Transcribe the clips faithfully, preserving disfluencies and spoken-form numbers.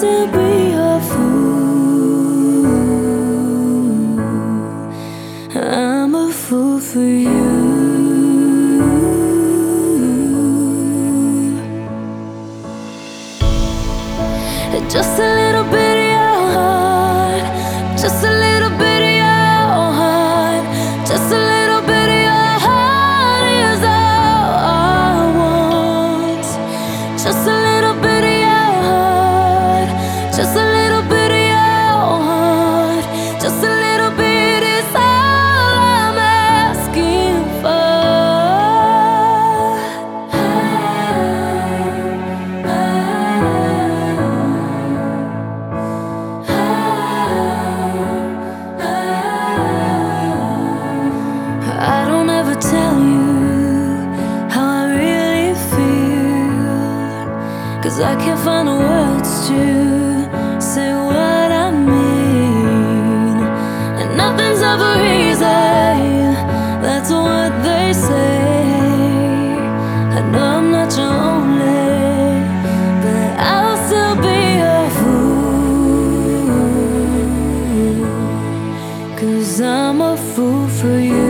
still be a fool. I'm a fool for you. Just a little bit of your heart, just a little bit of your heart, just a little bit of your heart is all I want. Just a little bit of your heart, just a little bit of your heart, just a little bit is all I'm asking for. I don't ever tell you how I really feel, 'cause I can't find the words to say what I mean. And nothing's ever easy, that's what they say. I know I'm not your only, but I'll still be a fool, 'cause I'm a fool for you.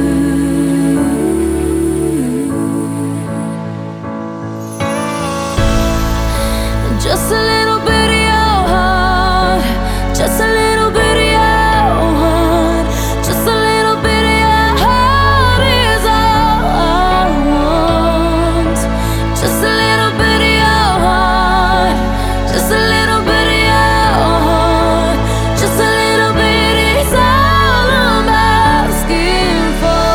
Just a little bit of your heart, just a little bit of your heart, just a little bit of your heart is all I want. Just a little bit of your heart, just a little bit of your heart, just a little bit is all I'm asking for.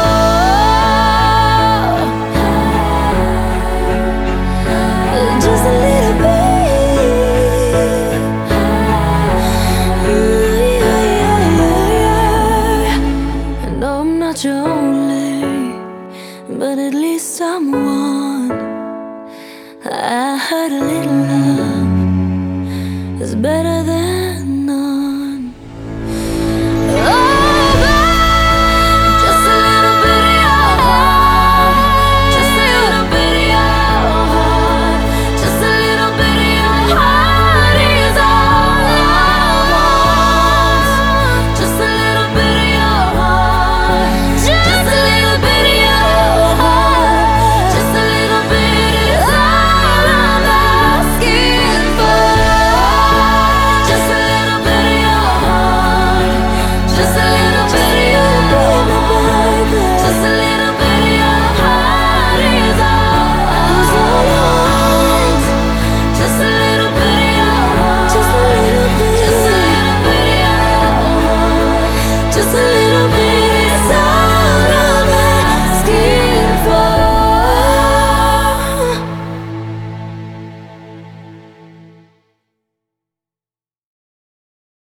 Just a little bit. Not your only, but at least I'm one. I heard a little love is better than none. Oh, babe, just a little bit of your heart, just a little bit of your heart, just a little bit of your heart is all I want. Just a little bit of your heart, just a little bit of your heart, just a little bit is all I'm asking for. Just a little bit of your heart, just a little bit of your heart, just a little bit of your heart is all I want. Just a little bit of your heart, just a little bit, just a little bit of your heart, just a little